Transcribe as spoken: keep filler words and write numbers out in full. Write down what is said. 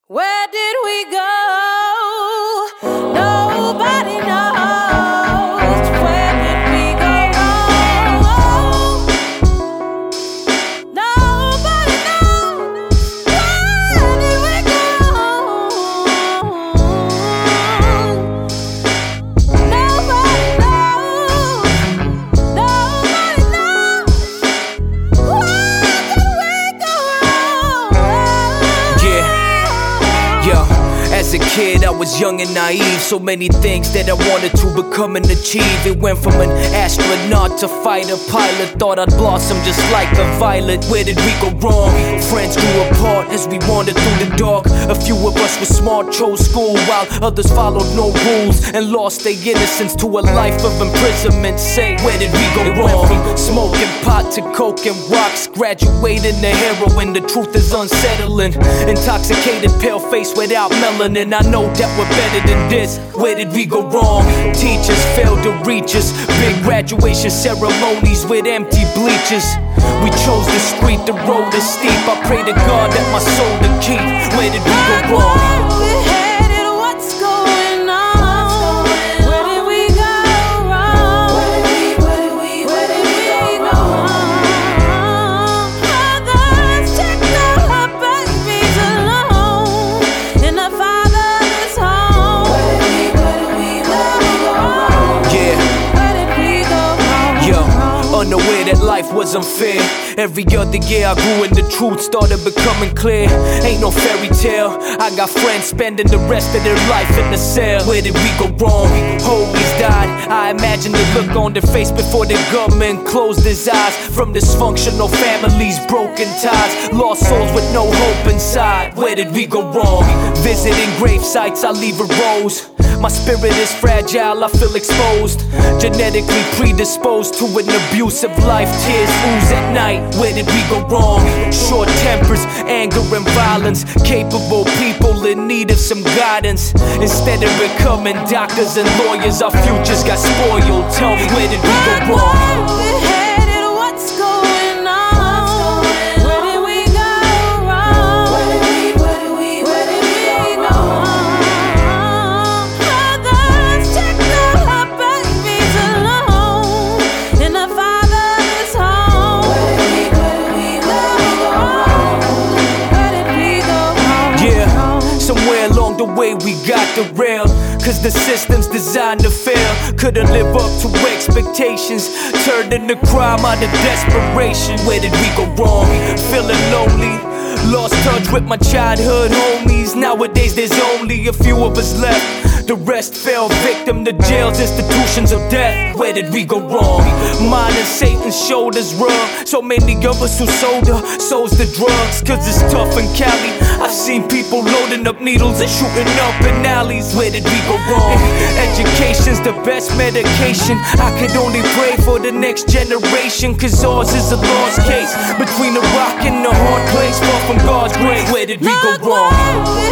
Where did we go? Nobody knows. Where did we go wrong? Nobody knows. Where did we go wrong? Nobody knows. Nobody knows. Where did we go wrong? Yeah. Yo, as a kid I was young and naive. So many things that I wanted to become and achieve. It went from an astronaut to fighter pilot. Thought I'd blossom just like a violet. Where did we go wrong? Friends grew apart as we wandered through the dark. A few of us were smart, chose school, while others followed no rules and lost their innocence to a life of imprisonment. Say, where did we go wrong? From smoking pot to coke and rocks, graduating to heroin. The truth is unsettling. Intoxicated, pale face without melanin. I know that we're better than this. Where did we go wrong? Teachers failed to reach us. Big graduation ceremonies with empty bleachers. We chose the street, the road is steep. I pray to God that my soul to keep. Where did we go wrong? We're headed, what's going on? Where did we go wrong? Where did we, where did we, where did we go wrong? Others check their babies alone in the fatherless home. Where did we, where did we, where did we go wrong? Yeah. Where did we go wrong? Yo, unaware that life was unfair. Every other year I grew and the truth started becoming clear. Ain't no fairy tale. I got friends spending the rest of their life in the cell. Where did we go wrong? Homies died. I imagine the look on their face before the government closed his eyes. From dysfunctional families, broken ties, lost souls with no hope inside. Where did we go wrong? Visiting grave sites, I leave a rose. My spirit is fragile, I feel exposed. Genetically predisposed to an abusive life. Tears ooze at night. Where did we go wrong? Short tempers, anger and violence. Capable people in need of some guidance. Instead of becoming doctors and lawyers, our futures got spoiled. Tell me, where did we go wrong? We're headed, what's going on? Where did we go wrong? Where did we, where did we, where did we go wrong? Others check their babies alone in the fatherless home. Where did we, where did we, where did we go wrong? Where did we go wrong? Yeah, somewhere along the way we got derailed. Cause the system's designed to fail. Couldn't live up to expectations. Turned into crime out of desperation. Where did we go wrong? Feeling lonely. Lost touch with my childhood homies. Nowadays there's only a few of us left. The rest fell victim to jails, institutions of death. Where did we go wrong? Mine and Satan's shoulders rub. So many of us who sold our souls to drugs. Cause it's tough in Cali. I've seen people loading up needles and shooting up in alleys. Where did we go wrong? Education's the best medication. I could only pray for the next generation. Cause ours is a lost case. Between a rock and a hard place, far from God's grace. Where did we go wrong?